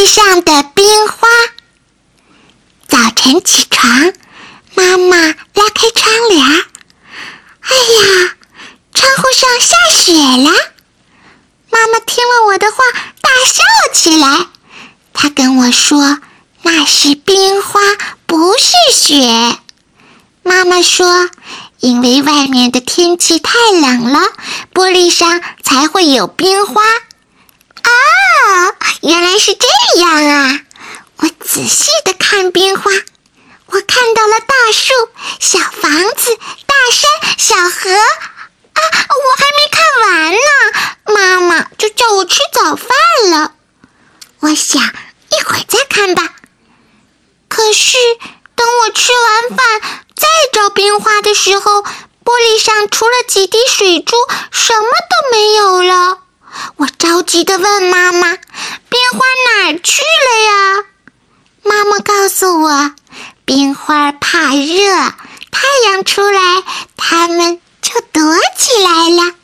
上的冰花。早晨起床，妈妈拉开窗帘，哎呀，窗户上下雪了。妈妈听了我的话，大笑起来。她跟我说，那是冰花，不是雪。妈妈说，因为外面的天气太冷了，玻璃上才会有冰花。原来是这样啊！我仔细地看冰花，我看到了大树、小房子、大山、小河。我还没看完呢，妈妈就叫我吃早饭了。我想一会儿再看吧。可是等我吃完饭再找冰花的时候，玻璃上除了几滴水珠，什么都没有了。我着急地问妈妈，冰花哪儿去了呀？妈妈告诉我，冰花怕热，太阳出来，它们就躲起来了。